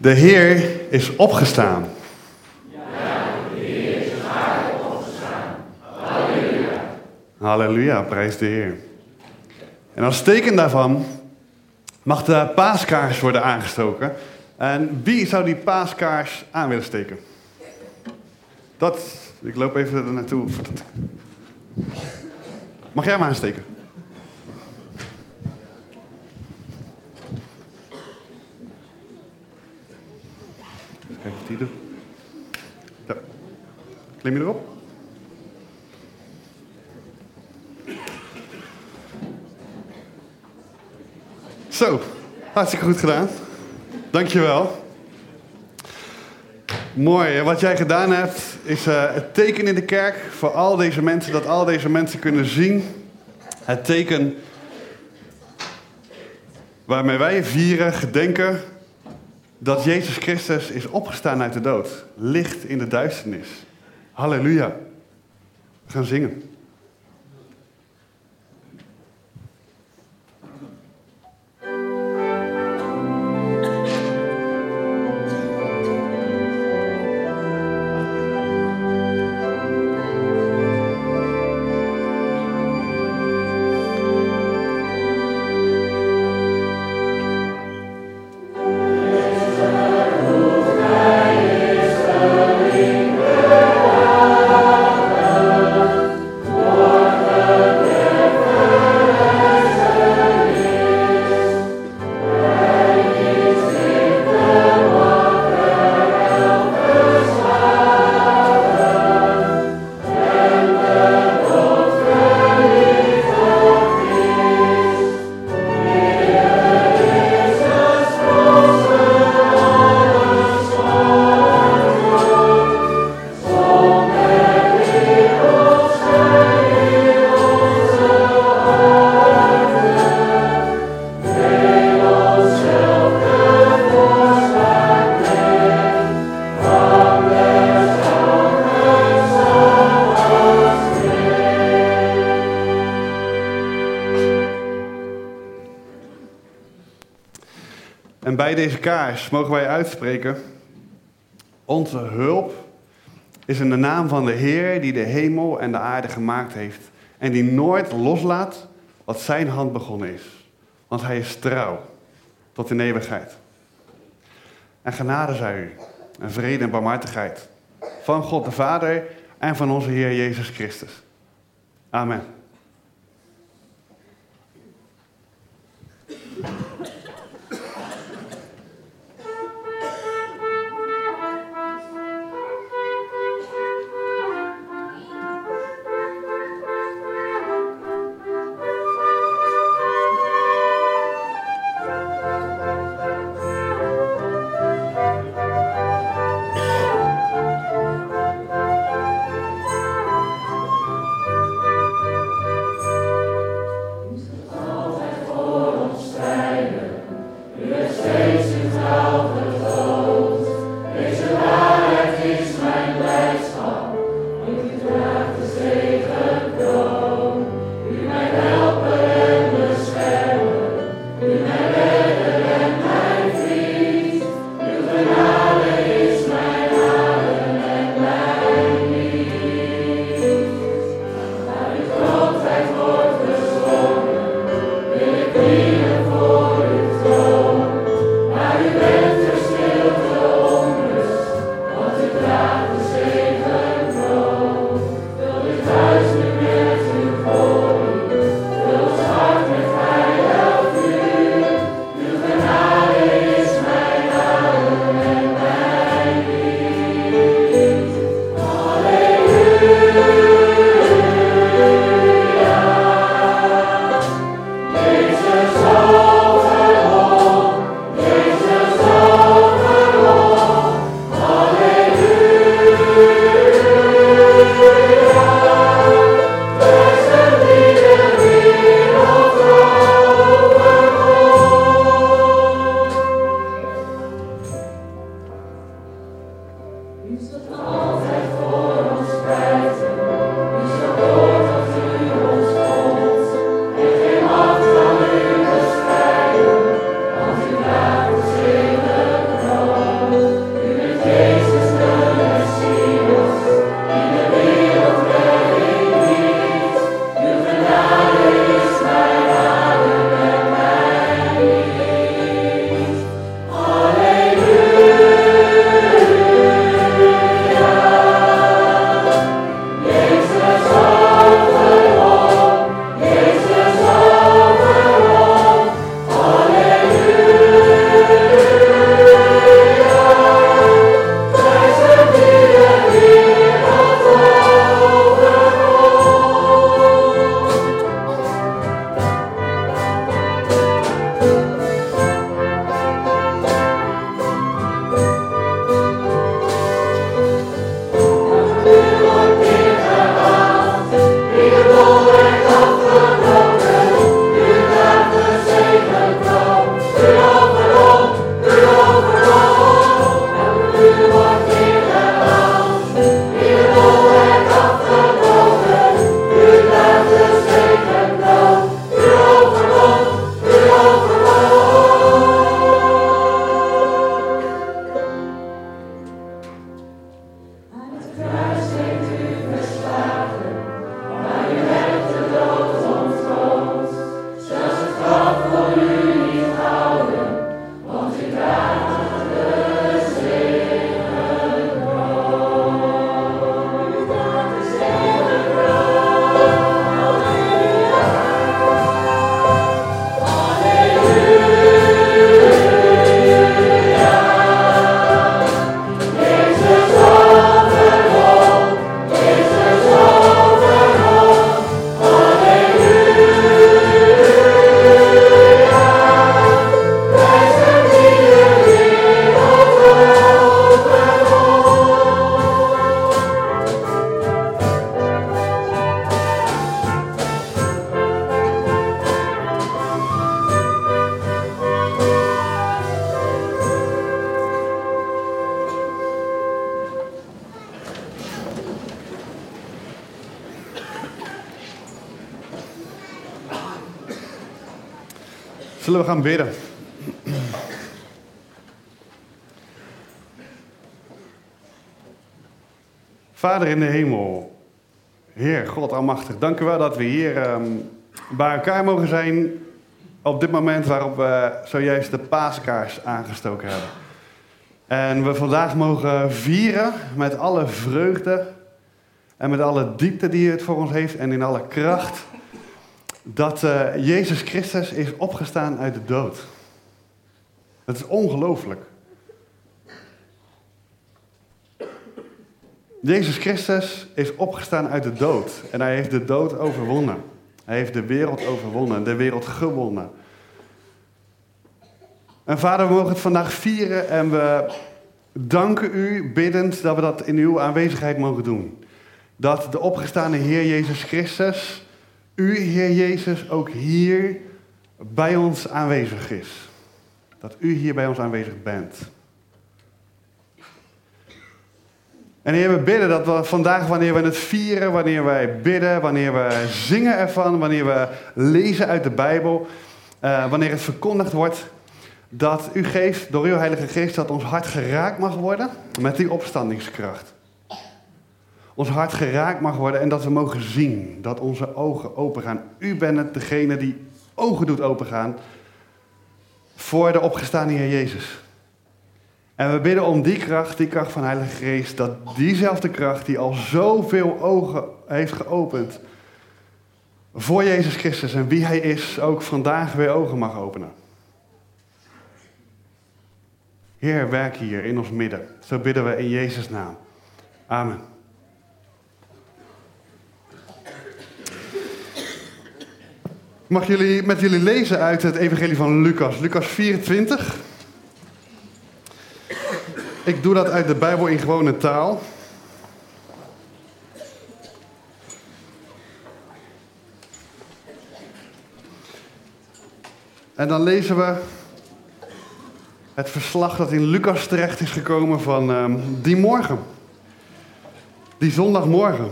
De Heer is opgestaan. Ja, de Heer is aardig opgestaan. Halleluja. Halleluja, prijs de Heer. En als teken daarvan mag de paaskaars worden aangestoken. En wie zou die paaskaars aan willen steken? Ik loop even er naartoe. Mag jij hem aansteken? Kijk wat die doet. Ja. Klim je erop? Zo, hartstikke goed gedaan. Dankjewel. Mooi, wat jij gedaan hebt is het teken in de kerk voor al deze mensen, dat al deze mensen kunnen zien. Het teken waarmee wij vieren, gedenken dat Jezus Christus is opgestaan uit de dood. Licht in de duisternis. Halleluja. We gaan zingen. En bij deze kaars mogen wij uitspreken: onze hulp is in de naam van de Heer die de hemel en de aarde gemaakt heeft en die nooit loslaat wat zijn hand begonnen is. Want hij is trouw tot in eeuwigheid. En genade zij u en vrede en barmhartigheid van God de Vader en van onze Heer Jezus Christus. Amen. Waar u bent Zullen we gaan bidden? Vader in de hemel, Heer God almachtig, dank u wel dat we hier bij elkaar mogen zijn op dit moment waarop we zojuist de paaskaars aangestoken hebben. En we vandaag mogen vieren met alle vreugde en met alle diepte die het voor ons heeft en in alle kracht, dat Jezus Christus is opgestaan uit de dood. Dat is ongelooflijk. Jezus Christus is opgestaan uit de dood en hij heeft de dood overwonnen. Hij heeft de wereld overwonnen, de wereld gewonnen. En Vader, we mogen het vandaag vieren en we danken u biddend dat we dat in uw aanwezigheid mogen doen. Dat de opgestane Heer Jezus Christus, u Heer Jezus, ook hier bij ons aanwezig is. Dat u hier bij ons aanwezig bent. En Heer, we bidden dat we vandaag, wanneer we het vieren, wanneer wij bidden, wanneer we zingen ervan, wanneer we lezen uit de Bijbel, wanneer het verkondigd wordt, dat u geeft door uw Heilige Geest dat ons hart geraakt mag worden met die opstandingskracht. Ons hart geraakt mag worden en dat we mogen zien, dat onze ogen opengaan. U bent het degene die ogen doet opengaan voor de opgestane Heer Jezus. En we bidden om die kracht van de Heilige Geest, dat diezelfde kracht die al zoveel ogen heeft geopend voor Jezus Christus en wie Hij is, ook vandaag weer ogen mag openen. Heer, werk hier in ons midden. Zo bidden we in Jezus' naam. Amen. Ik mag met jullie lezen uit het evangelie van Lucas. Lucas 24. Ik doe dat uit de Bijbel in gewone taal. En dan lezen we het verslag dat in Lucas terecht is gekomen van die morgen. Die zondagmorgen.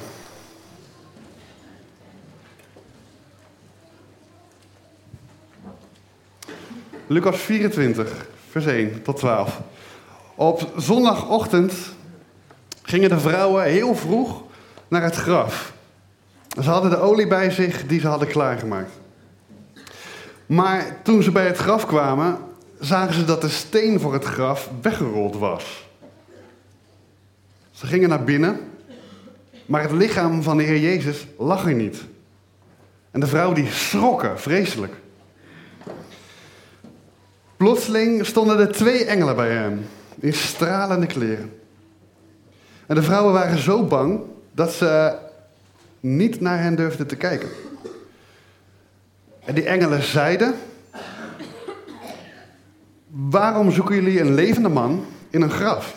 Lucas 24, vers 1 tot 12. Op zondagochtend gingen de vrouwen heel vroeg naar het graf. Ze hadden de olie bij zich die ze hadden klaargemaakt. Maar toen ze bij het graf kwamen, zagen ze dat de steen voor het graf weggerold was. Ze gingen naar binnen, maar het lichaam van de Heer Jezus lag er niet. En de vrouwen die schrokken, vreselijk. Plotseling stonden er 2 engelen bij hem, in stralende kleren. En de vrouwen waren zo bang dat ze niet naar hen durfden te kijken. En die engelen zeiden: waarom zoeken jullie een levende man in een graf?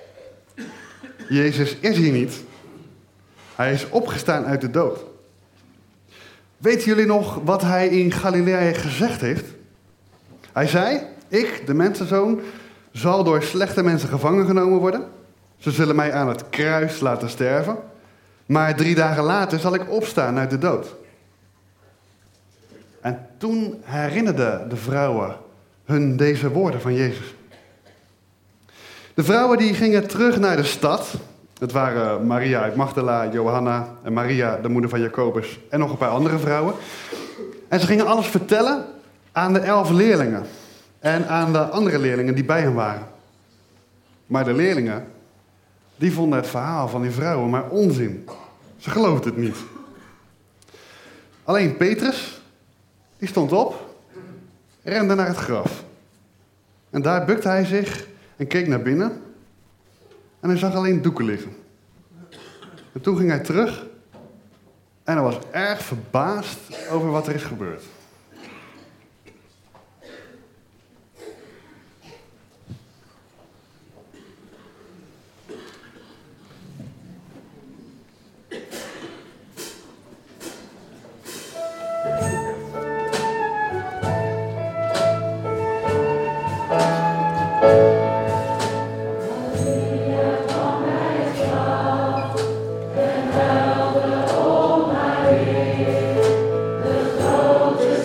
Jezus is hier niet. Hij is opgestaan uit de dood. Weten jullie nog wat hij in Galilea gezegd heeft? Hij zei: ik, de mensenzoon, zal door slechte mensen gevangen genomen worden. Ze zullen mij aan het kruis laten sterven. Maar 3 dagen later zal ik opstaan uit de dood. En toen herinnerden de vrouwen hun deze woorden van Jezus. De vrouwen die gingen terug naar de stad. Het waren Maria uit Magdala, Johanna en Maria, de moeder van Jacobus, en nog een paar andere vrouwen. En ze gingen alles vertellen aan de 11 leerlingen en aan de andere leerlingen die bij hen waren. Maar de leerlingen, die vonden het verhaal van die vrouwen maar onzin. Ze geloofden het niet. Alleen Petrus, die stond op, rende naar het graf. En daar bukte hij zich en keek naar binnen. En hij zag alleen doeken liggen. En toen ging hij terug en hij was erg verbaasd over wat er is gebeurd. De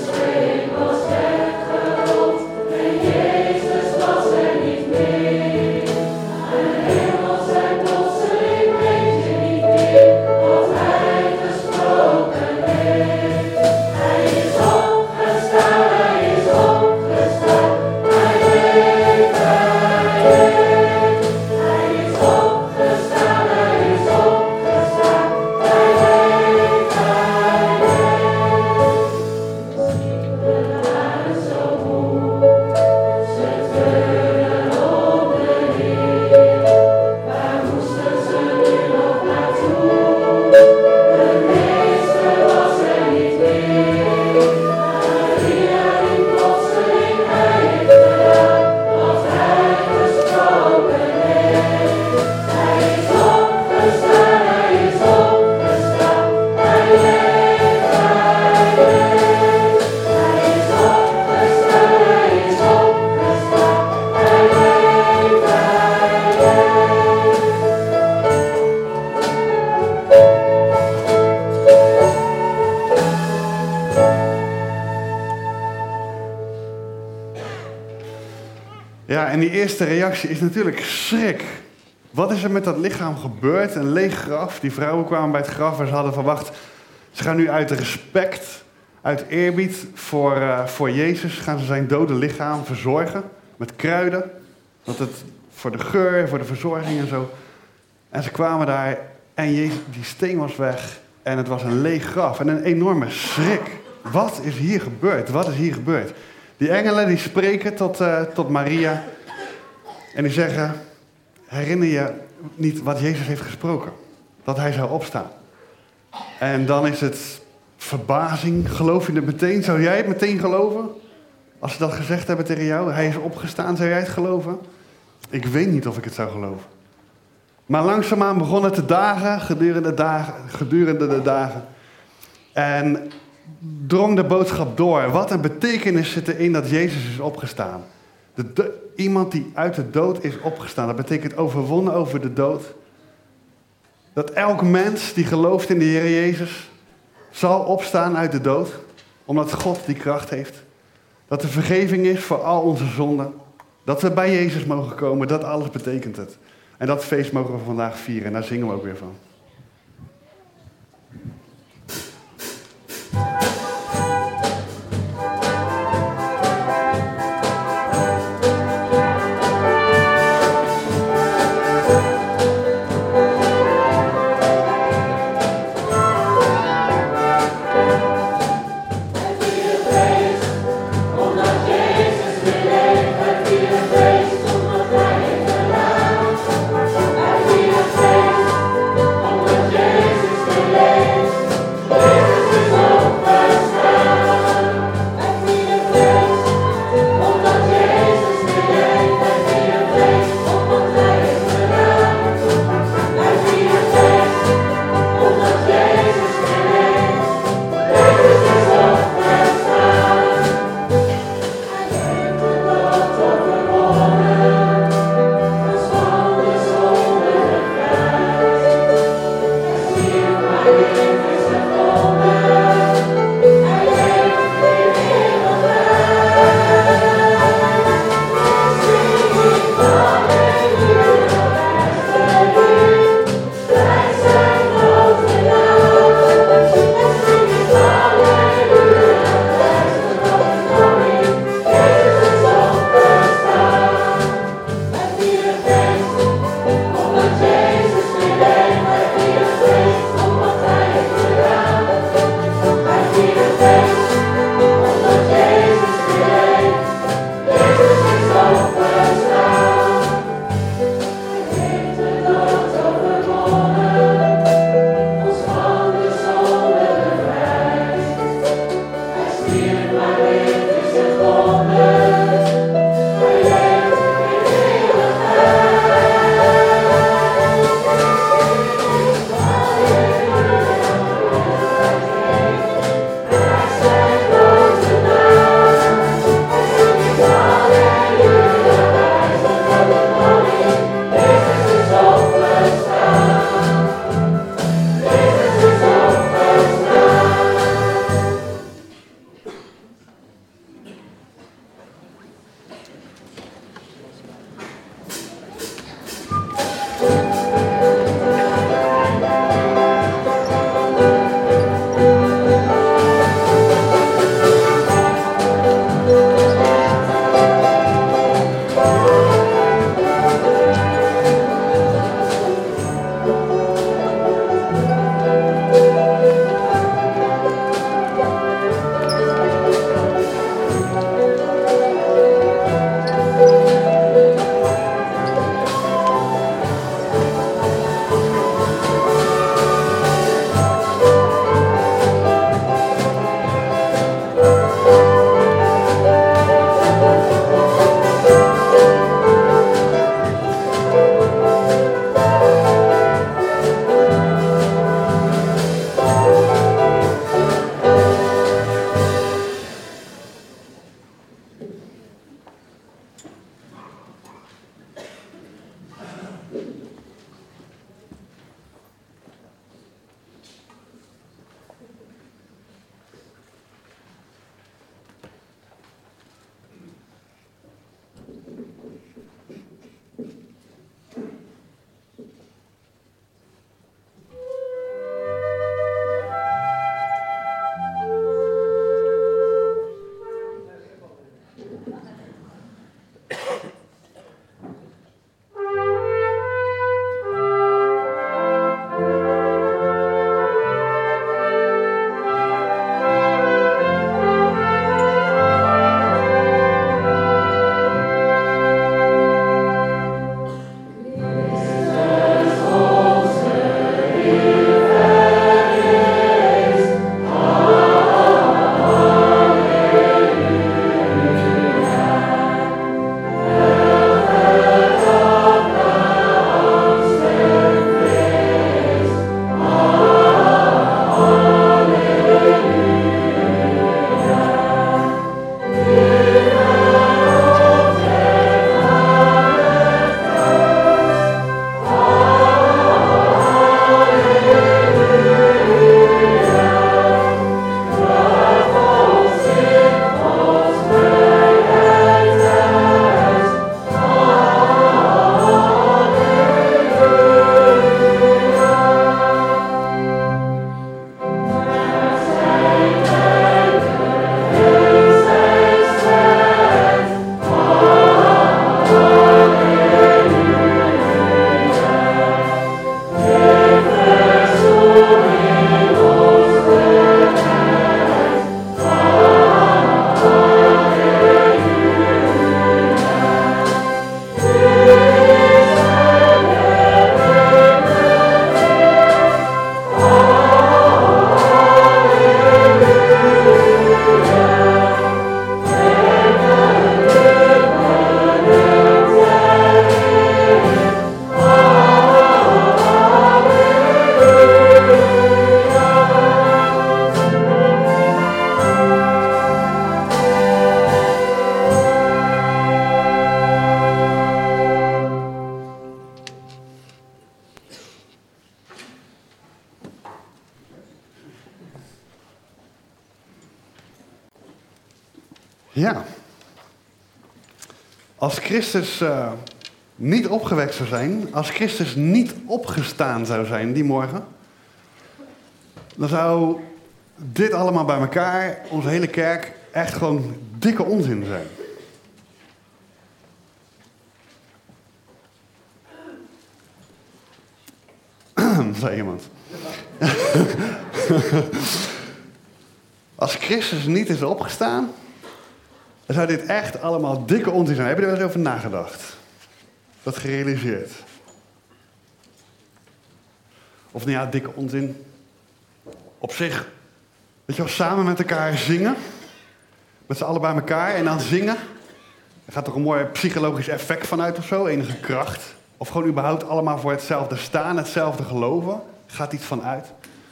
Ja, en die eerste reactie is natuurlijk schrik. Wat is er met dat lichaam gebeurd? Een leeg graf. Die vrouwen kwamen bij het graf en ze hadden verwacht... Ze gaan nu uit respect, uit eerbied voor Jezus... gaan ze zijn dode lichaam verzorgen met kruiden. Dat het voor de geur, voor de verzorging en zo. En ze kwamen daar en Jezus, die steen was weg. En het was een leeg graf en een enorme schrik. Wat is hier gebeurd? Wat is hier gebeurd? Die engelen die spreken tot Maria. En die zeggen... Herinner je niet wat Jezus heeft gesproken? Dat hij zou opstaan. En dan is het verbazing. Geloof je het meteen? Zou jij het meteen geloven? Als ze dat gezegd hebben tegen jou. Hij is opgestaan. Zou jij het geloven? Ik weet niet of ik het zou geloven. Maar langzaamaan begon het te dagen. Gedurende de dagen. En drong de boodschap door. Wat een betekenis zit erin dat Jezus is opgestaan. Iemand die uit de dood is opgestaan. Dat betekent overwonnen over de dood. Dat elk mens die gelooft in de Heer Jezus zal opstaan uit de dood. Omdat God die kracht heeft. Dat er vergeving is voor al onze zonden. Dat we bij Jezus mogen komen. Dat alles betekent het. En dat feest mogen we vandaag vieren. En daar zingen we ook weer van. Ja. Als Christus niet opgewekt zou zijn, als Christus niet opgestaan zou zijn die morgen, dan zou dit allemaal bij elkaar, onze hele kerk, echt gewoon dikke onzin zijn. Zei iemand. Als Christus niet is opgestaan, dan zou dit echt allemaal dikke onzin zijn. Heb je er wel eens over nagedacht? Dat gerealiseerd? Of nou ja, dikke onzin. Op zich, weet je wel, samen met elkaar zingen. Met z'n allen bij elkaar en dan zingen. Er gaat toch een mooi psychologisch effect vanuit of zo, enige kracht. Of gewoon überhaupt allemaal voor hetzelfde staan, hetzelfde geloven. Gaat iets van uit.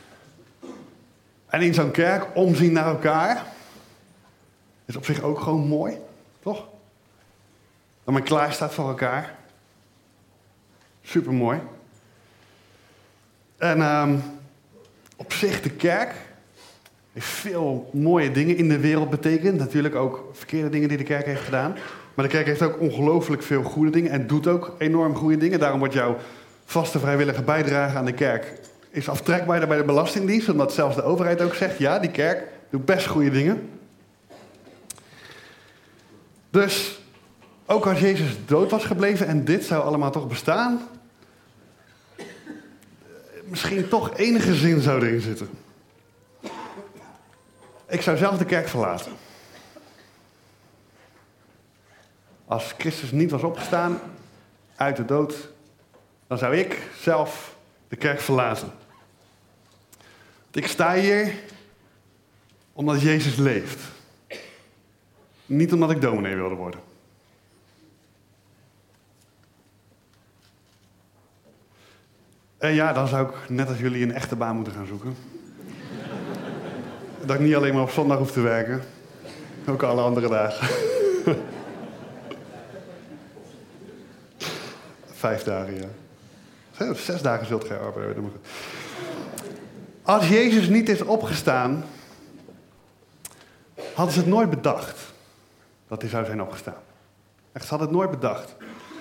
En in zo'n kerk omzien naar elkaar is op zich ook gewoon mooi, toch? Dat men klaar staat voor elkaar. Supermooi. En op zich, de kerk heeft veel mooie dingen in de wereld betekend. Natuurlijk ook verkeerde dingen die de kerk heeft gedaan. Maar de kerk heeft ook ongelooflijk veel goede dingen en doet ook enorm goede dingen. Daarom wordt jouw vaste vrijwillige bijdrage aan de kerk is aftrekbaar bij de Belastingdienst. Omdat zelfs de overheid ook zegt, ja, die kerk doet best goede dingen. Dus ook als Jezus dood was gebleven en dit zou allemaal toch bestaan, misschien toch enige zin zou erin zitten. Ik zou zelf de kerk verlaten. Als Christus niet was opgestaan uit de dood, dan zou ik zelf de kerk verlaten. Want ik sta hier omdat Jezus leeft. Niet omdat ik dominee wilde worden. En ja, dan zou ik net als jullie een echte baan moeten gaan zoeken. Dat ik niet alleen maar op zondag hoef te werken. Ook alle andere dagen. 5 dagen, ja. 6 dagen zult gij arbeiden. Als Jezus niet is opgestaan, hadden ze het nooit bedacht dat hij zou zijn opgestaan. Echt, ze hadden het nooit bedacht.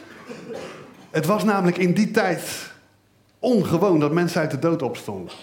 Het was namelijk in die tijd ongewoon dat mensen uit de dood opstonden.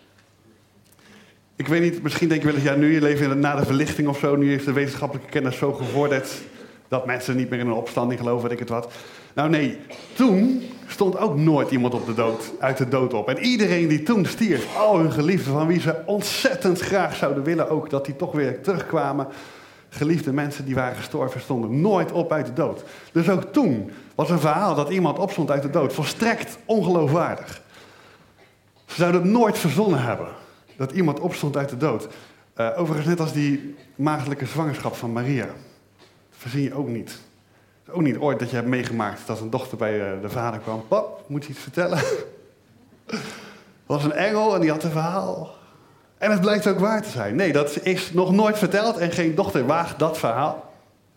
Ik weet niet, misschien denk je wel eens, ja, nu je leven na de verlichting of zo, nu heeft de wetenschappelijke kennis zo gevorderd dat mensen niet meer in een opstanding geloven, weet ik het wat. Nou nee, toen stond ook nooit iemand uit de dood op. En iedereen die toen stierf, al hun geliefden van wie ze ontzettend graag zouden willen ook dat die toch weer terugkwamen. Geliefde mensen die waren gestorven stonden nooit op uit de dood. Dus ook toen was een verhaal dat iemand opstond uit de dood volstrekt ongeloofwaardig. Ze zouden het nooit verzonnen hebben dat iemand opstond uit de dood. Overigens net als die maagdelijke zwangerschap van Maria. Dat verzin je ook niet. Het is ook niet ooit dat je hebt meegemaakt dat een dochter bij de vader kwam. Pap, moet je iets vertellen? Er was een engel en die had een verhaal. En het blijkt ook waar te zijn. Nee, dat is nog nooit verteld en geen dochter waagt dat verhaal.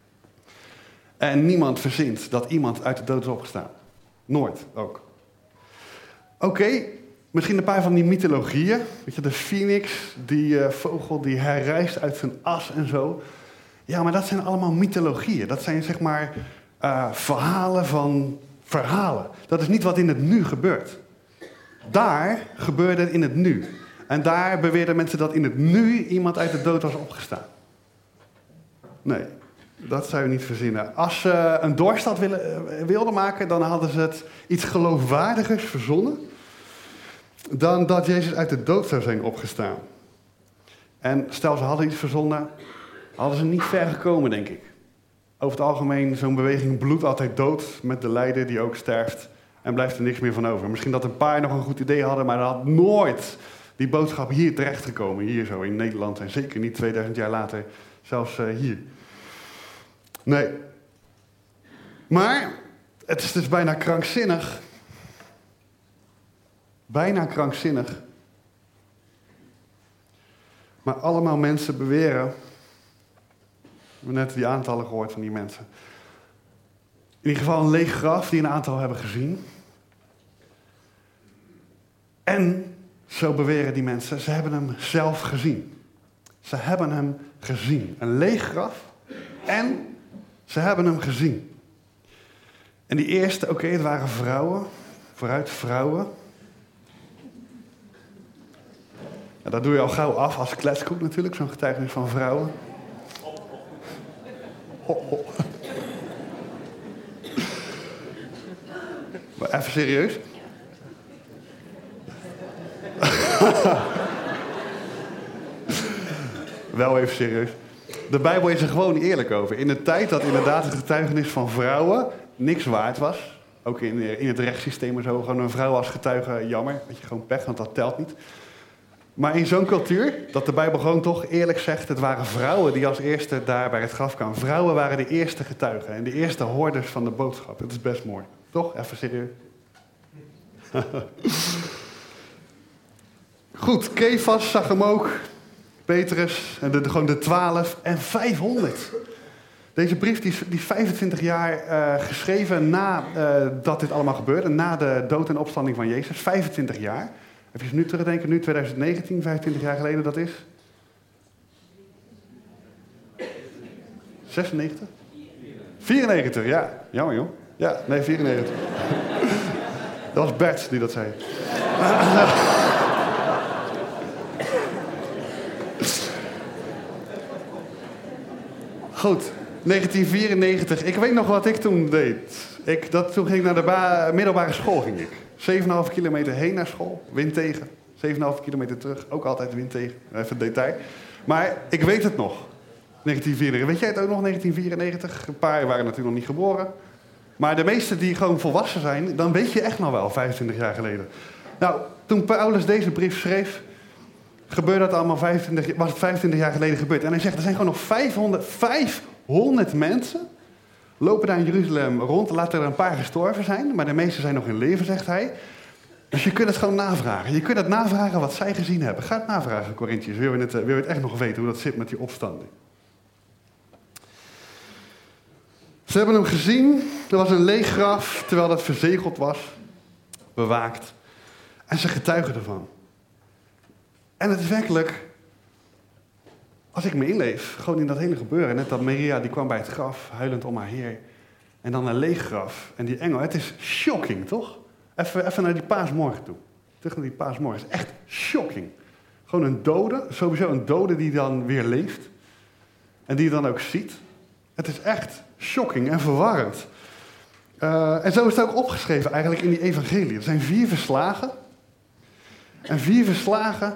En niemand verzint dat iemand uit de dood is opgestaan. Nooit ook. Oké, misschien een paar van die mythologieën. Weet je, de phoenix, die vogel die herrijst uit zijn as en zo. Ja, maar dat zijn allemaal mythologieën. Dat zijn zeg maar verhalen van verhalen. Dat is niet wat in het nu gebeurt. Daar gebeurde het in het nu. En daar beweerden mensen dat in het nu iemand uit de dood was opgestaan. Nee, dat zou je niet verzinnen. Als ze een doorstad wilden maken, dan hadden ze het iets geloofwaardigers verzonnen dan dat Jezus uit de dood zou zijn opgestaan. En stel ze hadden iets verzonnen, hadden ze niet ver gekomen, denk ik. Over het algemeen, zo'n beweging bloedt altijd dood met de leider die ook sterft en blijft er niks meer van over. Misschien dat een paar nog een goed idee hadden, maar dat had nooit die boodschap hier terechtgekomen, hier zo in Nederland en zeker niet 2000 jaar later, zelfs hier. Nee. Maar het is dus bijna krankzinnig. Bijna krankzinnig. Maar allemaal mensen beweren, we hebben net die aantallen gehoord van die mensen. In ieder geval een leeg graf die een aantal hebben gezien. En, zo beweren die mensen, ze hebben hem zelf gezien. Ze hebben hem gezien. Een leeg graf En ze hebben hem gezien. En die eerste, oké, het waren vrouwen. Vooruit vrouwen. Ja, dat doe je al gauw af als kletskoek natuurlijk, zo'n getuigenis van vrouwen. Maar even serieus. Wel even serieus. De Bijbel is er gewoon eerlijk over. In de tijd dat inderdaad het getuigenis van vrouwen niks waard was. Ook in het rechtssysteem en zo. Gewoon een vrouw als getuige, jammer. Weet je, gewoon pech, want dat telt niet. Maar in zo'n cultuur, dat de Bijbel gewoon toch eerlijk zegt... het waren vrouwen die als eerste daar bij het graf kwamen. Vrouwen waren de eerste getuigen en de eerste hoorders van de boodschap. Dat is best mooi. Toch? Even serieus. Goed, Kefas zag hem ook. Petrus, en gewoon de 12 en 500. Deze brief die is 25 jaar geschreven nadat dit allemaal gebeurde. Na de dood en opstanding van Jezus. 25 jaar. Even nu terugdenken, nu 2019, 25 jaar geleden dat is. 96? 94, ja. Jammer joh. Ja, nee, 94. Dat was Bert die dat zei. Goed, 1994. Ik weet nog wat ik toen deed. Toen ging ik naar de middelbare school. 7,5 kilometer heen naar school, wind tegen. 7,5 kilometer terug, ook altijd wind tegen. Even detail. Maar ik weet het nog. 1994. Weet jij het ook nog, 1994? Een paar waren natuurlijk nog niet geboren. Maar de meesten die gewoon volwassen zijn, dan weet je echt nog wel, 25 jaar geleden. Nou, toen Paulus deze brief schreef, gebeurde dat allemaal 25 jaar geleden gebeurd. En hij zegt, er zijn gewoon nog 500 mensen lopen daar in Jeruzalem rond. Laten er een paar gestorven zijn, maar de meeste zijn nog in leven, zegt hij. Dus je kunt het gewoon navragen. Je kunt het navragen wat zij gezien hebben. Ga het navragen, Corinthiërs. Wil je het echt nog weten hoe dat zit met die opstanding? Ze hebben hem gezien. Er was een leeg graf, terwijl dat verzegeld was. Bewaakt. En ze getuigen ervan. En het is werkelijk, als ik me inleef, gewoon in dat hele gebeuren. Net dat Maria, die kwam bij het graf, huilend om haar Heer. En dan een leeg graf. En die engel, het is shocking, toch? Even naar die paasmorgen toe. Terug naar die paasmorgen. Het is echt shocking. Gewoon een dode, sowieso een dode die dan weer leeft. En die je dan ook ziet. Het is echt shocking en verwarrend. En zo is het ook opgeschreven eigenlijk in die evangelie. Er zijn 4 verslagen. En 4 verslagen...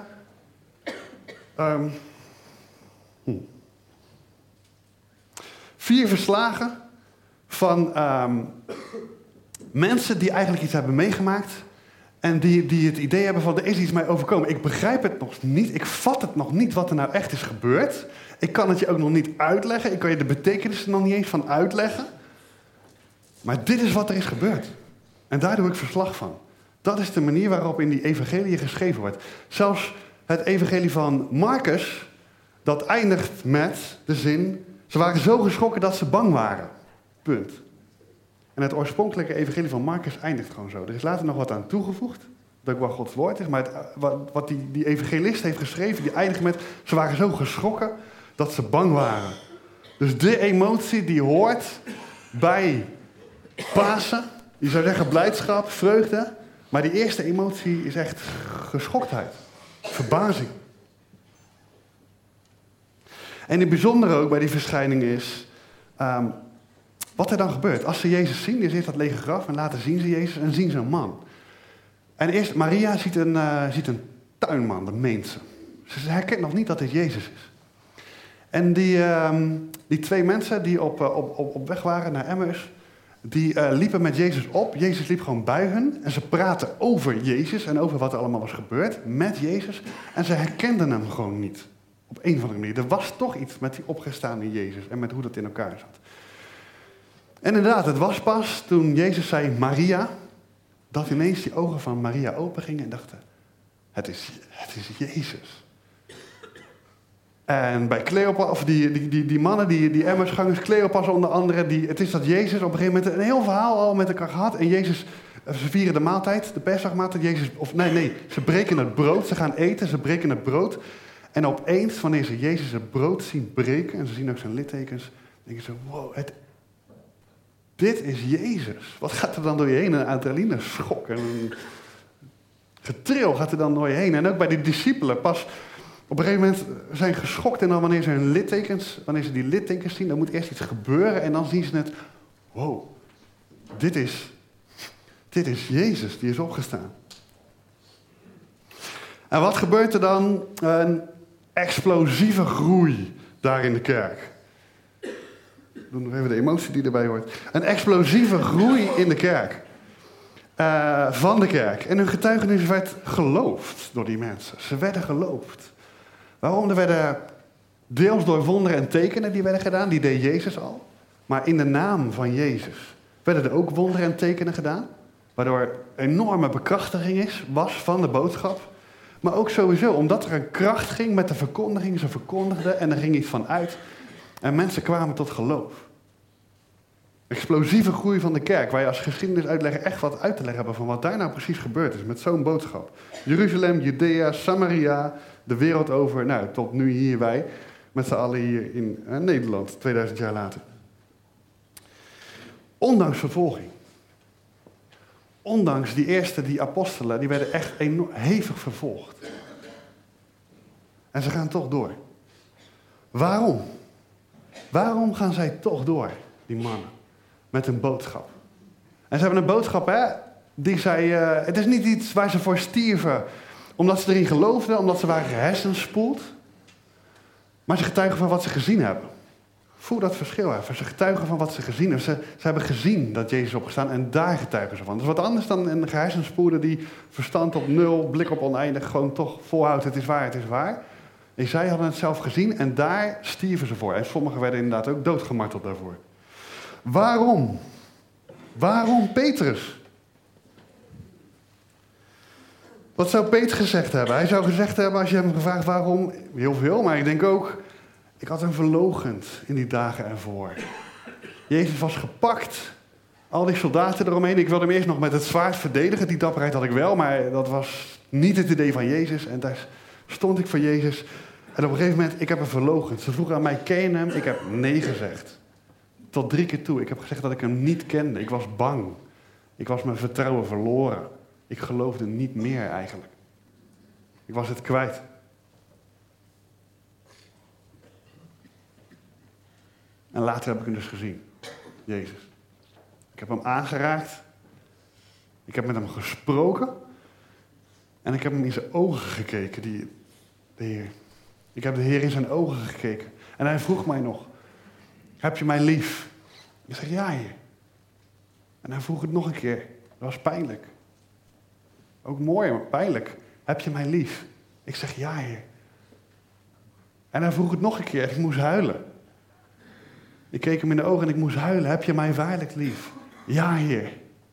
4 verslagen van mensen die eigenlijk iets hebben meegemaakt en die het idee hebben van er is iets mij overkomen. Ik begrijp het nog niet, ik vat het nog niet wat er nou echt is gebeurd. Ik kan het je ook nog niet uitleggen, ik kan je de betekenis er nog niet eens van uitleggen. Maar dit is wat er is gebeurd. En daar doe ik verslag van. Dat is de manier waarop in die evangelie geschreven wordt. Zelfs het evangelie van Marcus, dat eindigt met de zin, ze waren zo geschrokken dat ze bang waren. Punt. En het oorspronkelijke evangelie van Marcus eindigt gewoon zo. Er is later nog wat aan toegevoegd, dat ook wel Gods woord is. Maar wat die evangelist heeft geschreven, die eindigt met, ze waren zo geschrokken dat ze bang waren. Dus de emotie die hoort bij Pasen, je zou zeggen blijdschap, vreugde. Maar die eerste emotie is echt geschoktheid, verbazing. En het bijzondere ook bij die verschijning is wat er dan gebeurt. Als ze Jezus zien, is eerst dat lege graf en later zien ze Jezus en zien ze een man. En eerst Maria ziet een tuinman, dat meent ze. Ze herkent nog niet dat dit Jezus is. En die 2 mensen die op weg waren naar Emmaus, die liepen met Jezus op. Jezus liep gewoon bij hun en ze praten over Jezus en over wat er allemaal was gebeurd met Jezus. En ze herkenden hem gewoon niet. Op een of andere manier. Er was toch iets met die opgestaande Jezus en met hoe dat in elkaar zat. En inderdaad, het was pas toen Jezus zei Maria, dat ineens die ogen van Maria opengingen en dachten, het is Jezus. En bij Cleopas, of die mannen, die Emmausgangers, Cleopas onder andere, het is dat Jezus op een gegeven moment een heel verhaal al met elkaar gehad. En Jezus, ze vieren de maaltijd, de Pesachmaaltijd. Ze breken het brood, ze gaan eten, ze breken het brood. En opeens, wanneer ze Jezus het brood zien breken, en ze zien ook zijn littekens, denk je zo, wow, dit is Jezus. Wat gaat er dan door je heen? Een adrenalineschok en een getril gaat er dan door je heen. En ook bij die discipelen pas op een gegeven moment zijn geschokt. En dan wanneer ze die littekens zien, dan moet eerst iets gebeuren. En dan zien ze het, wow, dit is Jezus, die is opgestaan. En wat gebeurt er dan? Een explosieve groei daar in de kerk. Ik doe nog even de emotie die erbij hoort. Een explosieve groei in de kerk. Van de kerk. En hun getuigenis werd geloofd door die mensen. Ze werden geloofd. Waarom? Er werden deels door wonderen en tekenen die werden gedaan. Die deed Jezus al. Maar in de naam van Jezus werden er ook wonderen en tekenen gedaan. Waardoor enorme bekrachtiging was van de boodschap. Maar ook sowieso, omdat er een kracht ging met de verkondiging. Ze verkondigden en er ging iets van uit. En mensen kwamen tot geloof. Explosieve groei van de kerk, waar je als geschiedenisuitlegger echt wat uit te leggen hebben van wat daar nou precies gebeurd is met zo'n boodschap. Jeruzalem, Judea, Samaria, de wereld over, nou tot nu hier wij, met z'n allen hier in Nederland, 2000 jaar later. Ondanks vervolging. Ondanks die apostelen, die werden echt hevig vervolgd. En ze gaan toch door. Waarom? Waarom gaan zij toch door, die mannen, met een boodschap? En ze hebben een boodschap, het is niet iets waar ze voor stierven, omdat ze erin geloofden, omdat ze waren gehersenspoeld. Maar ze getuigen van wat ze gezien hebben. Voel dat verschil even. Ze getuigen van wat ze gezien hebben. Ze hebben gezien dat Jezus is opgestaan en daar getuigen ze van. Dat is wat anders dan een gehersenspoeder die verstand op nul, blik op oneindig, gewoon toch volhoudt. Het is waar, het is waar. En zij hadden het zelf gezien en daar stierven ze voor. En sommigen werden inderdaad ook doodgemarteld daarvoor. Waarom? Waarom Petrus? Wat zou Petrus gezegd hebben? Hij zou gezegd hebben, als je hem gevraagd waarom, heel veel, maar ik denk ook, ik had hem verloochend in die dagen ervoor. Jezus was gepakt, al die soldaten eromheen. Ik wilde hem eerst nog met het zwaard verdedigen, die dapperheid had ik wel, maar dat was niet het idee van Jezus. En daar stond ik voor Jezus. En op een gegeven moment, ik heb hem verloochend. Ze vroegen aan mij, ken je hem? Ik heb nee gezegd. Tot 3 keer toe. Ik heb gezegd dat ik hem niet kende. Ik was bang. Ik was mijn vertrouwen verloren. Ik geloofde niet meer eigenlijk. Ik was het kwijt. En later heb ik hem dus gezien. Jezus. Ik heb hem aangeraakt. Ik heb met hem gesproken. En ik heb hem in zijn ogen gekeken, de Heer. Ik heb de Heer in zijn ogen gekeken. En hij vroeg mij nog, heb je mij lief? Ik zeg, ja, Heer. En hij vroeg het nog een keer. Dat was pijnlijk. Ook mooi, maar pijnlijk. Heb je mij lief? Ik zeg, ja, Heer. En hij vroeg het nog een keer. Ik moest huilen. Ik keek hem in de ogen en ik moest huilen. Heb je mij waarlijk lief? Ja, Heer.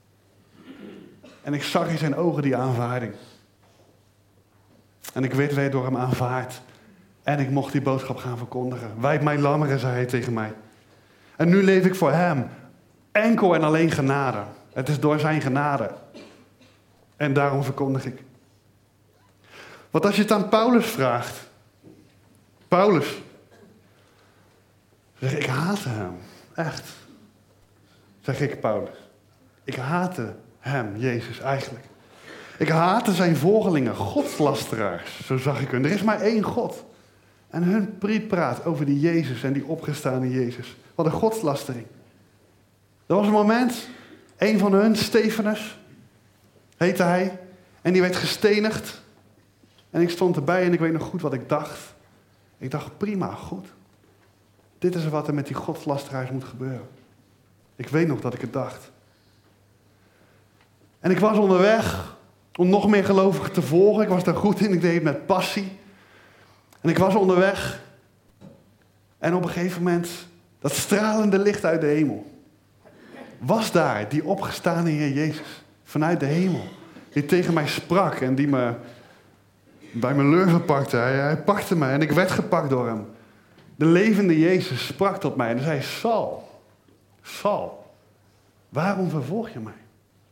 En ik zag in zijn ogen die aanvaarding. En ik werd weer door hem aanvaard. En ik mocht die boodschap gaan verkondigen. Wijd mij lammeren, zei hij tegen mij. En nu leef ik voor hem. Enkel en alleen genade. Het is door zijn genade. En daarom verkondig ik. Want als je het aan Paulus vraagt. Paulus. Zeg ik haatte hem. Echt. Zeg ik Paulus. Ik haatte hem, Jezus, eigenlijk. Ik haatte zijn volgelingen, godslasteraars. Zo zag ik hun. Er is maar één God. En hun prietpraat over die Jezus en die opgestane Jezus. Wat een godslastering. Er was een moment, een van hun, Stefanus, heette hij. En die werd gestenigd. En ik stond erbij en ik weet nog goed wat ik dacht. Ik dacht, prima, goed. Dit is wat er met die godslasteraars moet gebeuren. Ik weet nog dat ik het dacht. En ik was onderweg om nog meer gelovigen te volgen. Ik was daar goed in, ik deed het met passie. En ik was onderweg. En op een gegeven moment, dat stralende licht uit de hemel. Was daar die opgestane Heer Jezus. Vanuit de hemel. Die tegen mij sprak en die me bij mijn lurven pakte. Hij pakte mij en ik werd gepakt door hem. De levende Jezus sprak tot mij en zei, Saul, waarom vervolg je mij?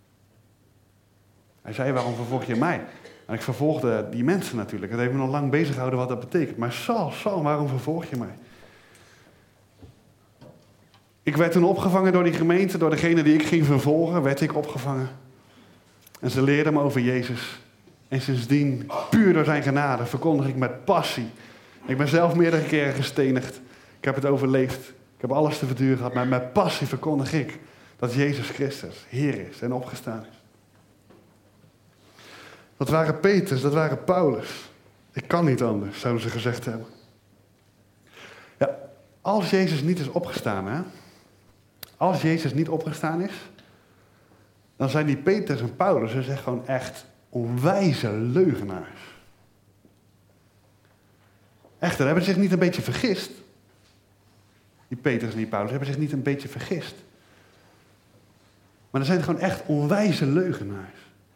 Hij zei, waarom vervolg je mij? En ik vervolgde die mensen natuurlijk. Het heeft me nog lang bezig gehouden wat dat betekent. Maar Saul, waarom vervolg je mij? Ik werd toen opgevangen door die gemeente, door degene die ik ging vervolgen, werd ik opgevangen. En ze leerden me over Jezus. En sindsdien, puur door zijn genade, verkondig ik met passie. Ik ben zelf meerdere keren gestenigd. Ik heb het overleefd. Ik heb alles te verduren gehad. Maar met passie verkondig ik dat Jezus Christus Heer is en opgestaan is. Dat waren Petrus, dat waren Paulus. Ik kan niet anders, zouden ze gezegd hebben. Ja, als Jezus niet is opgestaan, hè? Als Jezus niet opgestaan is, dan zijn die Petrus en Paulus dus echt gewoon echt onwijze leugenaars. Echt, daar hebben ze zich niet een beetje vergist. Die Petrus en die Paulus hebben zich niet een beetje vergist. Maar dan zijn het gewoon echt onwijze leugenaars.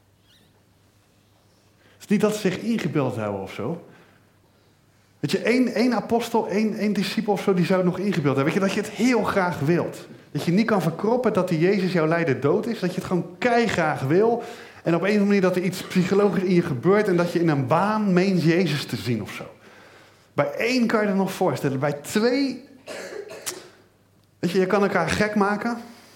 Het is niet dat ze zich ingebeeld hebben of zo. Weet je, één apostel, één discipel of zo, die zou het nog ingebeeld hebben. Weet je, dat je het heel graag wilt. Dat je niet kan verkroppen dat die Jezus jouw leider dood is. Dat je het gewoon keigraag wil. En op een of andere manier dat er iets psychologisch in je gebeurt. En dat je in een waan meent Jezus te zien of zo. Bij één kan je het nog voorstellen. Bij twee, weet je kan elkaar gek maken.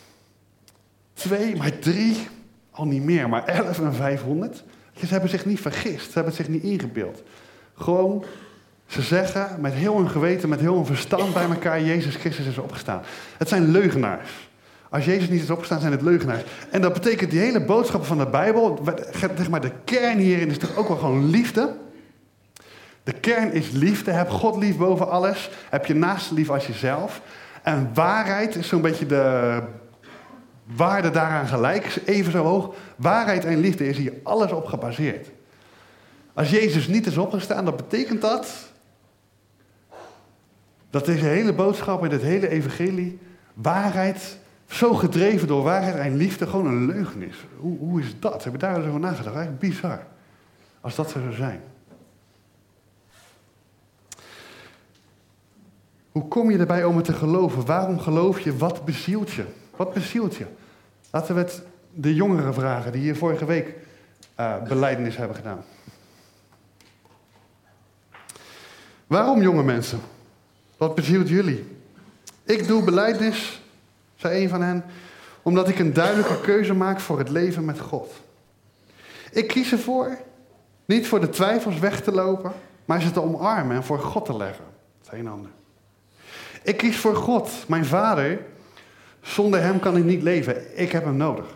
2, maar 3, al niet meer, maar 11 en 500. Ze hebben zich niet vergist, ze hebben het zich niet ingebeeld. Gewoon, ze zeggen met heel hun geweten, met heel hun verstand bij elkaar, Jezus Christus is opgestaan. Het zijn leugenaars. Als Jezus niet is opgestaan, zijn het leugenaars. En dat betekent die hele boodschap van de Bijbel, zeg maar de kern hierin is toch ook wel gewoon liefde. De kern is liefde. Heb God lief boven alles. Heb je naaste lief als jezelf. En waarheid is zo'n beetje de waarde daaraan gelijk. Even zo hoog. Waarheid en liefde is hier alles op gebaseerd. Als Jezus niet is opgestaan, dan betekent dat deze hele boodschap en dit hele evangelie, waarheid, zo gedreven door waarheid en liefde, gewoon een leugen is. Hoe is dat? Heb je daar eens over nagedacht? Eigenlijk bizar. Als dat zo zou zijn. Hoe kom je erbij om het te geloven? Waarom geloof je? Wat bezielt je? Wat bezielt je? Laten we het de jongeren vragen die hier vorige week belijdenis hebben gedaan. Waarom, jonge mensen? Wat bezielt jullie? Ik doe belijdenis, zei een van hen, omdat ik een duidelijke keuze maak voor het leven met God. Ik kies ervoor niet voor de twijfels weg te lopen, maar ze te omarmen en voor God te leggen, zei een ander. Ik kies voor God, mijn vader. Zonder hem kan ik niet leven. Ik heb hem nodig.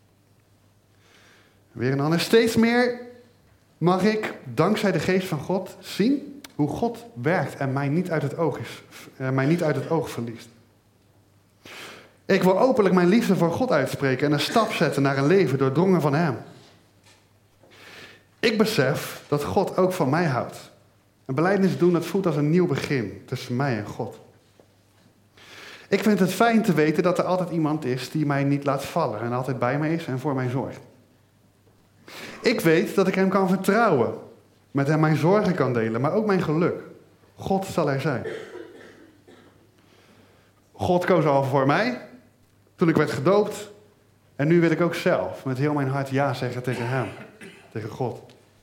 Weer een ander. Steeds meer mag ik, dankzij de geest van God, zien hoe God werkt en mij niet uit het oog verliest. Ik wil openlijk mijn liefde voor God uitspreken en een stap zetten naar een leven doordrongen van hem. Ik besef dat God ook van mij houdt. Een belijdenis doen, dat voelt als een nieuw begin tussen mij en God. Ik vind het fijn te weten dat er altijd iemand is die mij niet laat vallen en altijd bij mij is en voor mij zorgt. Ik weet dat ik hem kan vertrouwen, met hem mijn zorgen kan delen, maar ook mijn geluk. God zal er zijn. God koos al voor mij toen ik werd gedoopt en nu wil ik ook zelf met heel mijn hart ja zeggen tegen hem, tegen God.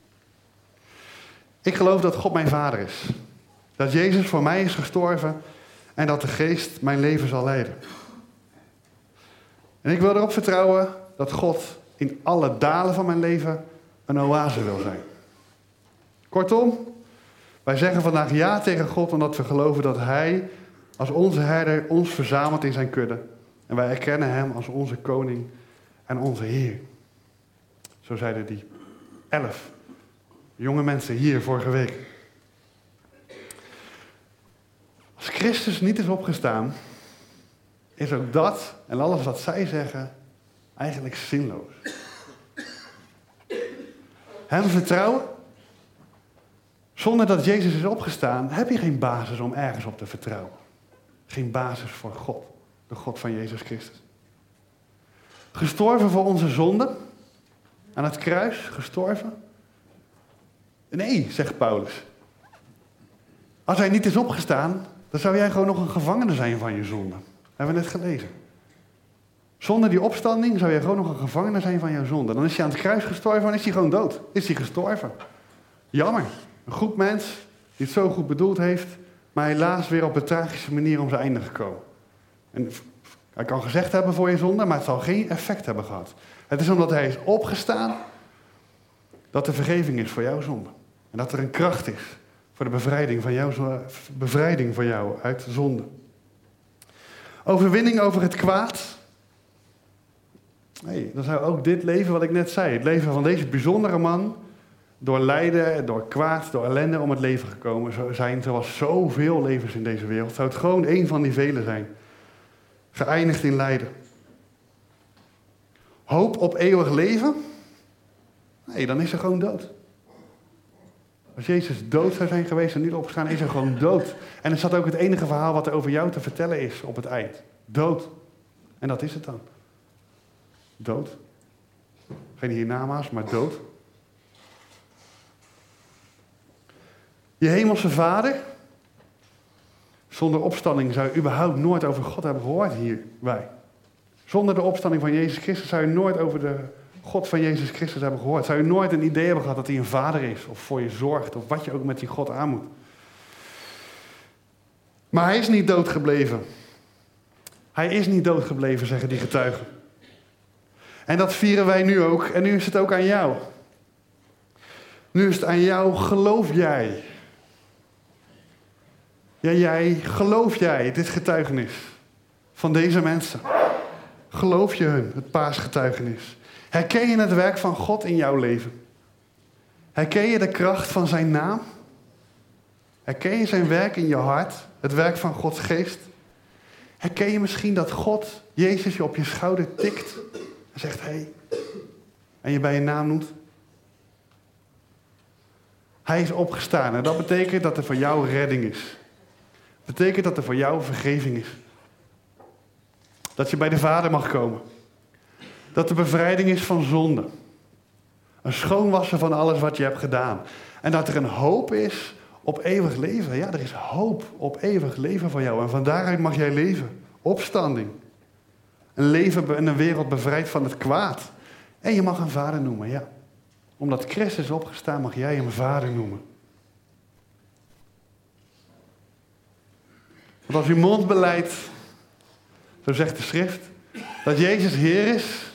Ik geloof dat God mijn vader is, dat Jezus voor mij is gestorven en dat de geest mijn leven zal leiden. En ik wil erop vertrouwen dat God in alle dalen van mijn leven een oase wil zijn. Kortom, wij zeggen vandaag ja tegen God omdat we geloven dat Hij als onze herder ons verzamelt in zijn kudde. En wij erkennen Hem als onze koning en onze Heer. Zo zeiden die 11 jonge mensen hier vorige week. Als Christus niet is opgestaan, is ook dat en alles wat zij zeggen eigenlijk zinloos. Hem vertrouwen, zonder dat Jezus is opgestaan, heb je geen basis om ergens op te vertrouwen. Geen basis voor God, de God van Jezus Christus. Gestorven voor onze zonden, aan het kruis, gestorven. Nee, zegt Paulus. Als hij niet is opgestaan, dan zou jij gewoon nog een gevangene zijn van je zonde. Hebben we net gelezen. Zonder die opstanding zou jij gewoon nog een gevangene zijn van jouw zonde. Dan is hij aan het kruis gestorven en is hij gewoon dood. Is hij gestorven. Jammer. Een goed mens die het zo goed bedoeld heeft, maar helaas weer op een tragische manier om zijn einde gekomen. En Hij kan gezegd hebben voor je zonde, maar het zal geen effect hebben gehad. Het is omdat hij is opgestaan dat er vergeving is voor jouw zonde. En dat er een kracht is voor de bevrijding van jou uit de zonde. Overwinning over het kwaad. Dan zou ook dit leven wat ik net zei, het leven van deze bijzondere man, door lijden, door kwaad, door ellende om het leven gekomen zijn, zoals zoveel levens in deze wereld, zou het gewoon één van die velen zijn. Geëindigd in lijden. Hoop op eeuwig leven? Nee, dan is er gewoon dood. Als Jezus dood zou zijn geweest en niet opgestaan, is er gewoon dood. En is dat ook het enige verhaal wat er over jou te vertellen is op het eind. Dood. En dat is het dan. Dood. Geen hiernamaals, maar dood. Je hemelse Vader. Zonder opstanding zou je überhaupt nooit over God hebben gehoord hierbij. Zonder de opstanding van Jezus Christus zou je nooit over de God van Jezus Christus hebben gehoord. Zou je nooit een idee hebben gehad dat hij een vader is, of voor je zorgt, of wat je ook met die God aan moet. Maar hij is niet doodgebleven. Hij is niet doodgebleven, zeggen die getuigen. En dat vieren wij nu ook. En nu is het ook aan jou. Nu is het aan jou, geloof jij? Ja, geloof jij dit getuigenis van deze mensen? Geloof je hun, het paasgetuigenis? Herken je het werk van God in jouw leven? Herken je de kracht van zijn naam? Herken je zijn werk in je hart? Het werk van Gods geest? Herken je misschien dat God, Jezus, je op je schouder tikt en zegt, hey, en je bij je naam noemt? Hij is opgestaan en dat betekent dat er voor jou redding is. Dat betekent dat er voor jou vergeving is. Dat je bij de Vader mag komen. Dat er bevrijding is van zonde. Een schoonwassen van alles wat je hebt gedaan. En dat er een hoop is op eeuwig leven. Ja, er is hoop op eeuwig leven voor jou. En van daaruit mag jij leven. Opstanding. Een leven in een wereld bevrijd van het kwaad. En je mag een vader noemen, ja. Omdat Christus is opgestaan, mag jij hem vader noemen. Want als je mond beleidt, zo zegt de schrift, dat Jezus Heer is.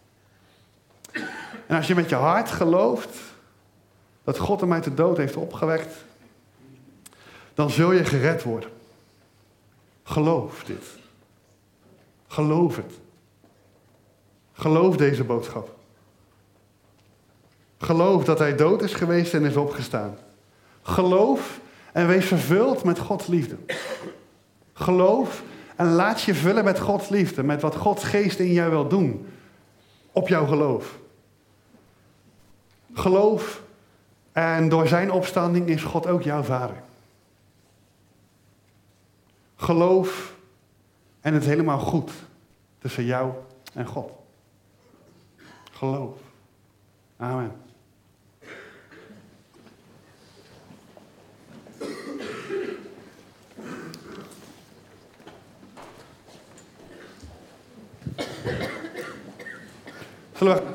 En als je met je hart gelooft dat God hem uit de dood heeft opgewekt, dan zul je gered worden. Geloof dit. Geloof het. Geloof deze boodschap. Geloof dat hij dood is geweest en is opgestaan. Geloof en wees vervuld met Gods liefde. Geloof en laat je vullen met Gods liefde, met wat Gods geest in jou wil doen. Op jouw geloof. Geloof en door zijn opstanding is God ook jouw vader. Geloof en het is helemaal goed tussen jou en God. Geloof. Amen. Zullen we...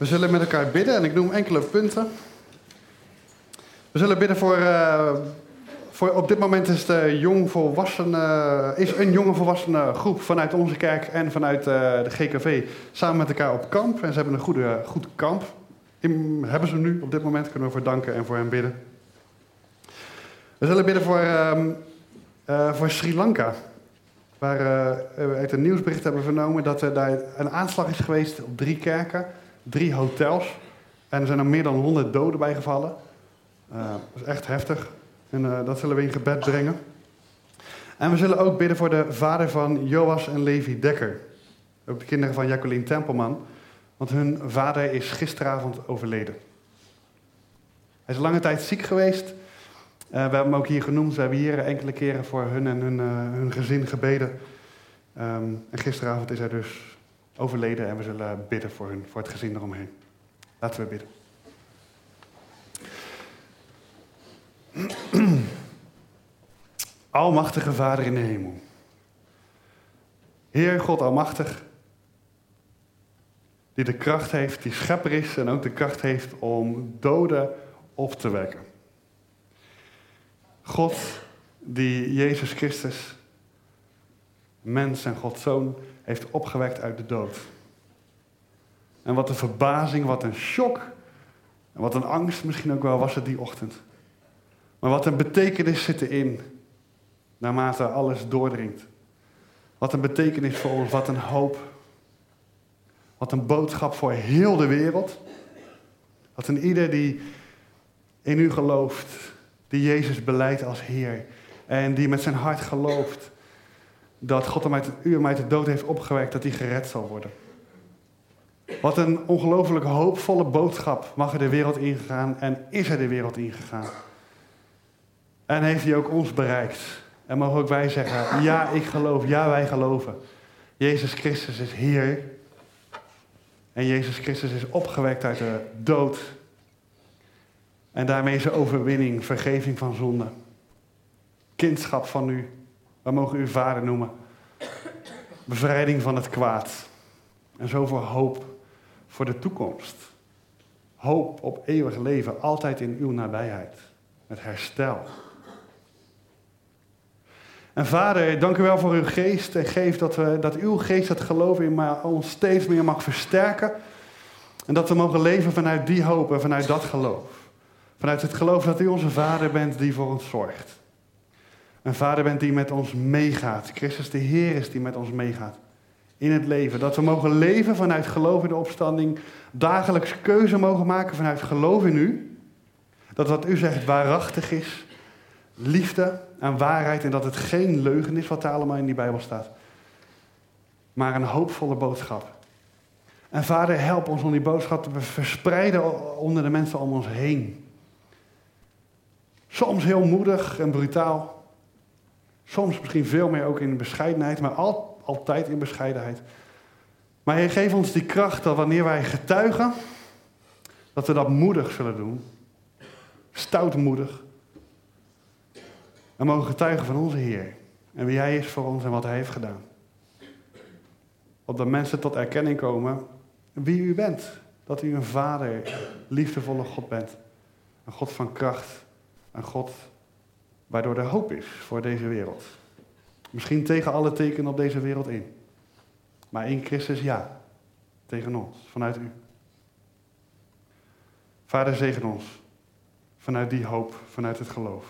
We zullen met elkaar bidden en ik noem enkele punten. We zullen bidden voor op dit moment is een jonge volwassene groep vanuit onze kerk en vanuit de GKV samen met elkaar op kamp. En ze hebben een goed kamp. Hebben ze nu op dit moment, kunnen we voor danken en voor hen bidden. We zullen bidden voor Sri Lanka. Waar we uit een nieuwsbericht hebben vernomen dat er daar een aanslag is geweest op 3 kerken, 3 hotels. En er zijn er meer dan 100 doden bijgevallen. Dat is echt heftig. En dat zullen we in gebed brengen. En we zullen ook bidden voor de vader van Joas en Levi Dekker. Ook de kinderen van Jacqueline Tempelman. Want hun vader is gisteravond overleden. Hij is lange tijd ziek geweest. We hebben hem ook hier genoemd. We hebben hier enkele keren voor hun en hun gezin gebeden. En gisteravond is hij dus overleden en we zullen bidden voor het gezin eromheen. Laten we bidden. Almachtige Vader in de hemel. Heer God Almachtig, die de kracht heeft, die schepper is en ook de kracht heeft om doden op te wekken. God die Jezus Christus, mens en Gods Zoon, heeft opgewekt uit de dood. En wat een verbazing, wat een shock en wat een angst misschien ook wel was het die ochtend. Maar wat een betekenis zit erin, naarmate alles doordringt. Wat een betekenis voor ons, wat een hoop. Wat een boodschap voor heel de wereld. Dat een ieder die in u gelooft, die Jezus belijdt als Heer. En die met zijn hart gelooft dat God hem uit de dood heeft opgewekt, dat hij gered zal worden. Wat een ongelooflijk hoopvolle boodschap mag er de wereld ingegaan en is er de wereld ingegaan. En heeft hij ook ons bereikt. En mogen ook wij zeggen, ja ik geloof, ja wij geloven. Jezus Christus is Heer. En Jezus Christus is opgewekt uit de dood. En daarmee is er overwinning, vergeving van zonde. Kindschap van u. We mogen u Vader noemen. Bevrijding van het kwaad. En zoveel hoop voor de toekomst. Hoop op eeuwig leven, altijd in uw nabijheid. Met herstel. En Vader, dank u wel voor uw geest en geef dat uw geest het geloof in ons steeds meer mag versterken. En dat we mogen leven vanuit die hoop en vanuit dat geloof. Vanuit het geloof dat u onze Vader bent die voor ons zorgt. Een Vader bent die met ons meegaat. Christus de Heer is die met ons meegaat. In het leven. Dat we mogen leven vanuit geloof in de opstanding. Dagelijks keuze mogen maken vanuit geloof in u. Dat wat u zegt waarachtig is. Liefde en waarheid en dat het geen leugen is wat daar allemaal in die Bijbel staat. Maar een hoopvolle boodschap. En Vader, help ons om die boodschap te verspreiden onder de mensen om ons heen. Soms heel moedig en brutaal. Soms misschien veel meer ook in bescheidenheid, maar altijd in bescheidenheid. Maar Heer, geef ons die kracht dat wanneer wij getuigen, dat we dat moedig zullen doen. Stoutmoedig. En mogen getuigen van onze Heer. En wie Hij is voor ons en wat Hij heeft gedaan. Opdat mensen tot erkenning komen wie u bent. Dat u een Vader, liefdevolle God bent. Een God van kracht. Een God waardoor er hoop is voor deze wereld. Misschien tegen alle tekenen op deze wereld in. Maar in Christus ja. Tegen ons, vanuit u. Vader, zegen ons. Vanuit die hoop, vanuit het geloof.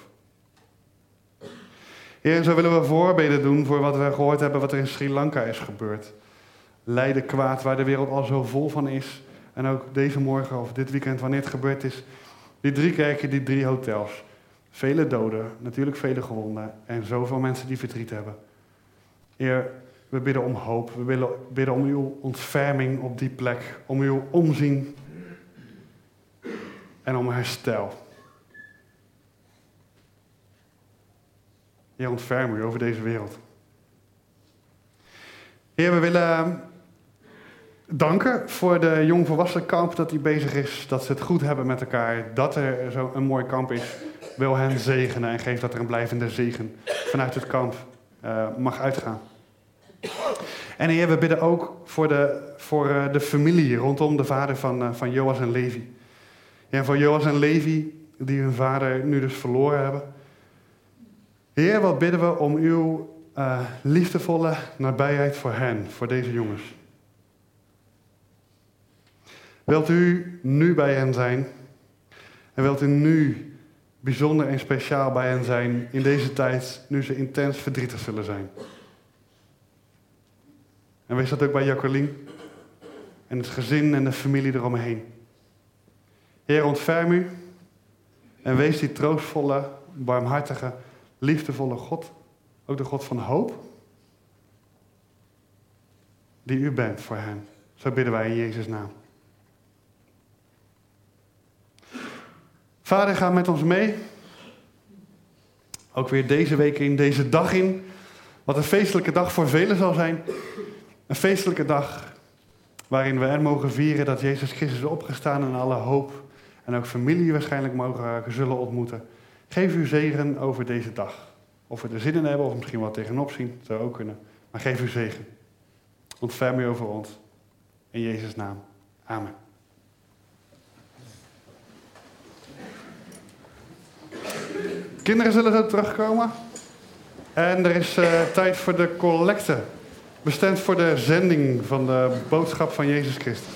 Heer, zo willen we voorbeden doen voor wat we gehoord hebben wat er in Sri Lanka is gebeurd. Lijden, kwaad, waar de wereld al zo vol van is. En ook deze morgen of dit weekend, wanneer het gebeurd is. Die 3 kerken, die 3 hotels. Vele doden, natuurlijk vele gewonden. En zoveel mensen die verdriet hebben. Heer, we bidden om hoop. We bidden om uw ontferming op die plek. Om uw omzien. En om herstel. Heer, ontferm u over deze wereld. Heer, we willen danken voor de jongvolwassen kamp dat die bezig is. Dat ze het goed hebben met elkaar. Dat er zo een mooi kamp is. Wil hen zegenen en geef dat er een blijvende zegen vanuit het kamp mag uitgaan. En Heer, we bidden ook voor de familie rondom de vader van Joas en Levi. Ja, voor Joas en Levi, die hun vader nu dus verloren hebben. Heer, wat bidden we om uw liefdevolle nabijheid voor hen, voor deze jongens. Wilt u nu bij hen zijn? En wilt u nu bijzonder en speciaal bij hen zijn in deze tijd, nu ze intens verdrietig zullen zijn? En wees dat ook bij Jacqueline en het gezin en de familie eromheen. Heer, ontferm u en wees die troostvolle, barmhartige, liefdevolle God, ook de God van hoop, die u bent voor hen. Zo bidden wij in Jezus' naam. Vader, ga met ons mee. Ook weer deze week in, deze dag in. Wat een feestelijke dag voor velen zal zijn. Een feestelijke dag waarin we er mogen vieren dat Jezus Christus is opgestaan en alle hoop en ook familie waarschijnlijk zullen ontmoeten. Geef uw zegen over deze dag. Of we er zin in hebben of misschien wat tegenop zien, dat zou ook kunnen. Maar geef uw zegen. Ontferm u over ons. In Jezus' naam. Amen. Kinderen zullen zo terugkomen. En er is tijd voor de collecte. Bestemd voor de zending van de boodschap van Jezus Christus.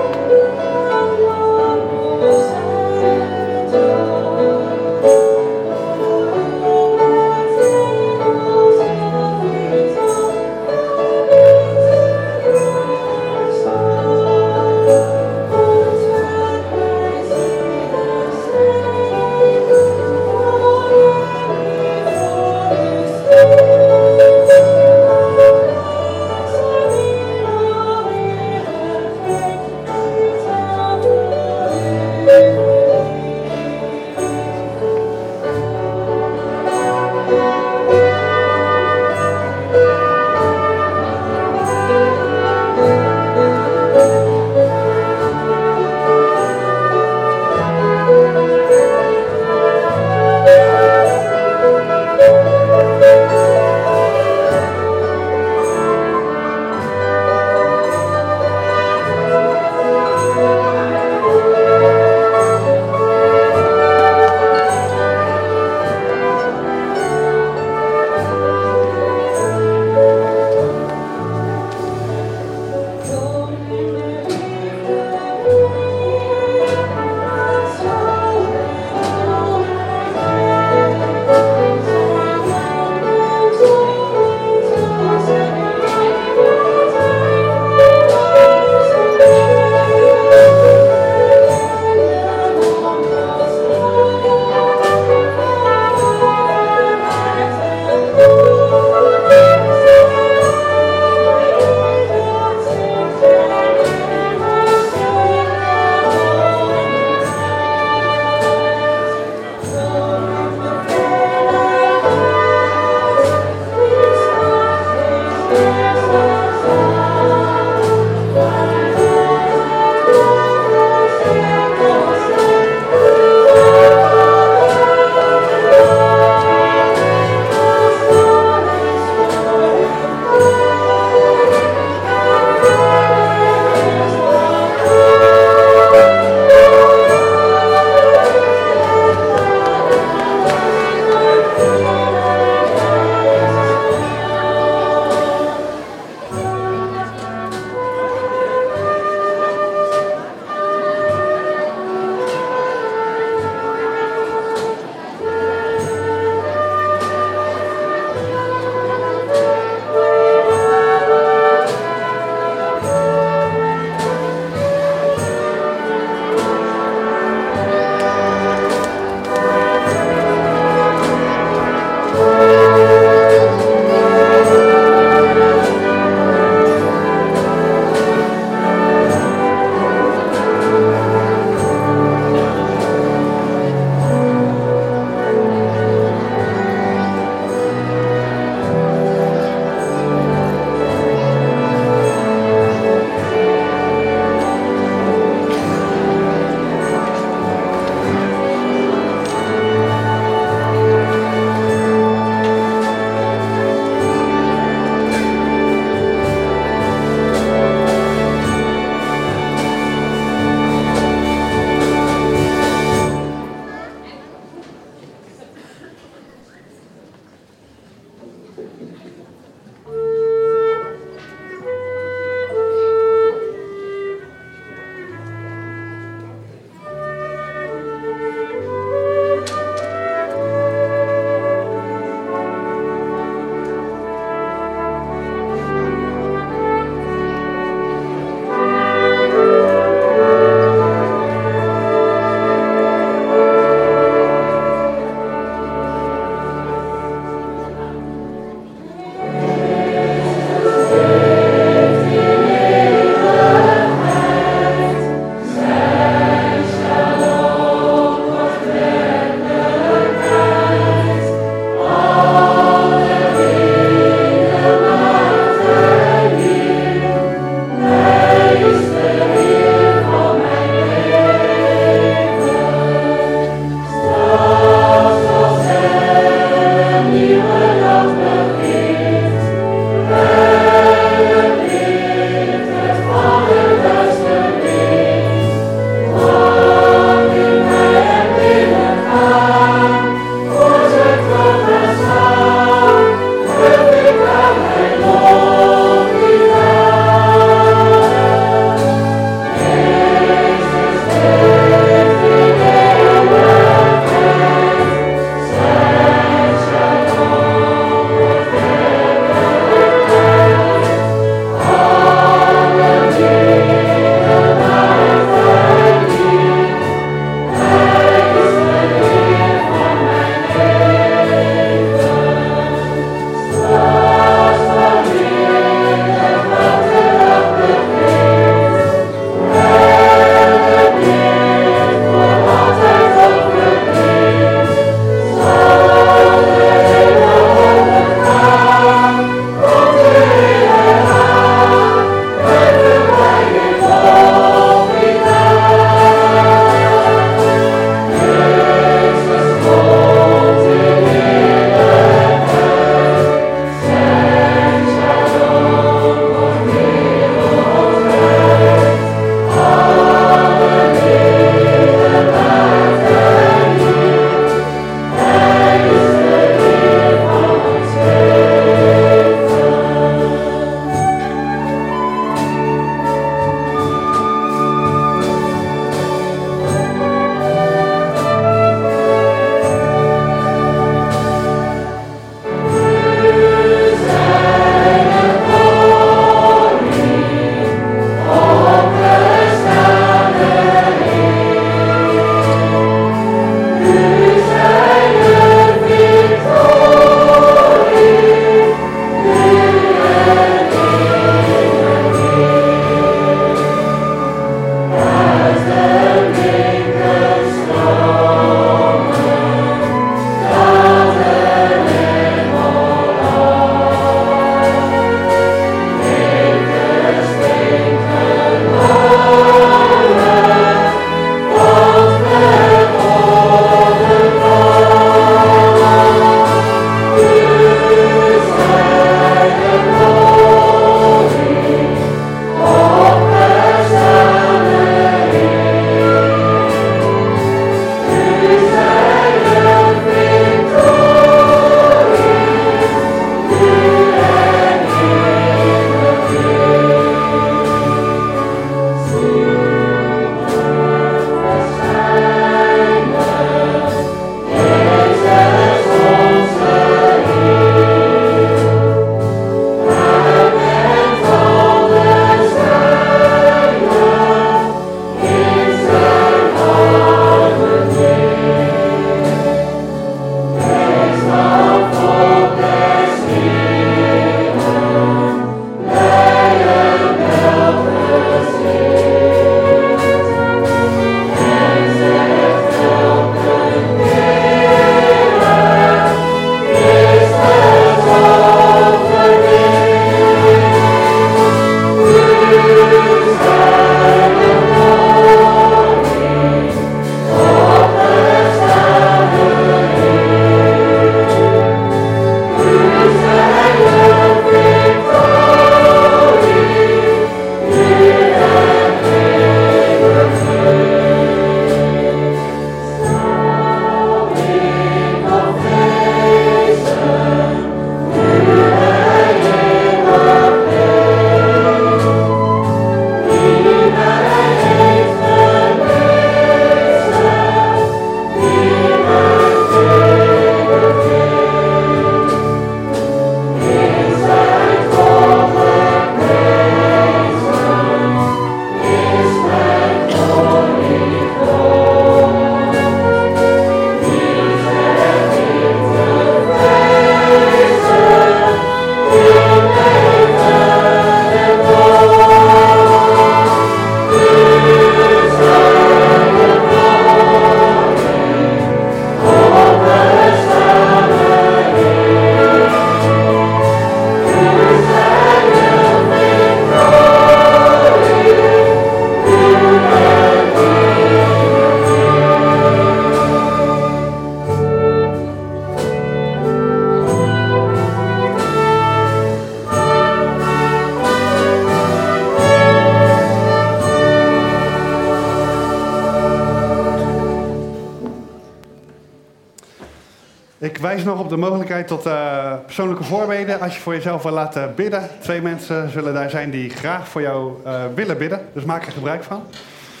Ik wijs nog op de mogelijkheid tot persoonlijke voorbeden. Als je voor jezelf wil laten bidden. 2 mensen zullen daar zijn die graag voor jou willen bidden. Dus maak er gebruik van.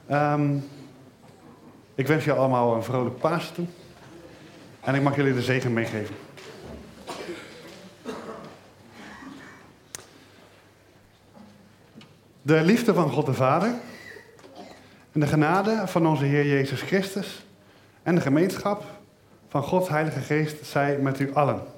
Ik wens je allemaal een vrolijk Pasen toe. En ik mag jullie de zegen meegeven. De liefde van God de Vader en de genade van onze Heer Jezus Christus en de gemeenschap van Gods Heilige Geest zij met u allen.